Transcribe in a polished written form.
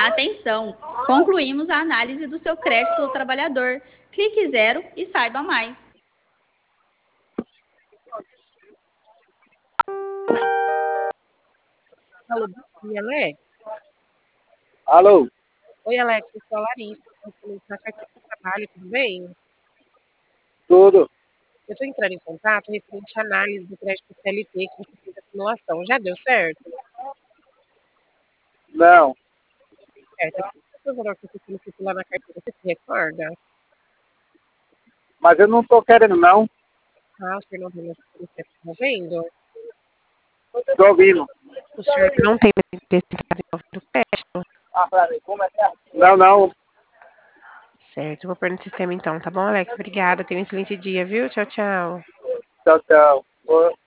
Atenção! Concluímos a análise do seu crédito do trabalhador. Clique 0 e saiba mais. Alô, bom dia, Alex. Alô, Oi, Alex, eu sou a Larissa, eu na carteira de trabalho, tudo bem? tudo? Eu estou entrando em contato referente à análise do crédito CLT que você fez a simulação. Já deu certo? Não, Certo. Qual foi o valor que você solicitou lá na carteira? Você se recorda? mas eu não tô querendo não. Ah, o senhor não tem mais interesse em estar movendo? Tô ouvindo. O senhor não tem mais interesse em estar desenvolvendo o crédito? Não, não. Certo, eu vou pôr no sistema então, tá bom, Alex? Obrigada, tenha um excelente dia, viu? Tchau, tchau. Tchau, tchau.